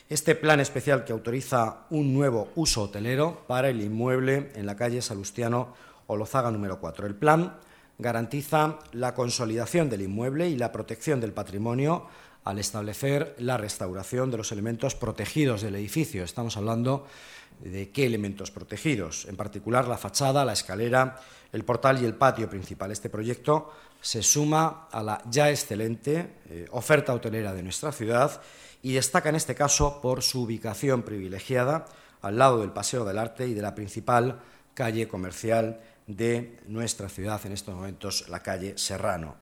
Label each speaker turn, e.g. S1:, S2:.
S1: Este plan especial que autoriza un nuevo uso hotelero para el inmueble en la calle Salustiano Olozaga número 4. El plan garantiza la consolidación del inmueble y la protección del patrimonio al establecer la restauración de los elementos protegidos del edificio. Estamos hablando de qué elementos protegidos, en particular la fachada, la escalera, el portal y el patio principal. Este proyecto se suma a la ya excelente oferta hotelera de nuestra ciudad y destaca en este caso por su ubicación privilegiada al lado del Paseo del Arte y de la principal calle comercial de nuestra ciudad, en estos momentos la calle Serrano.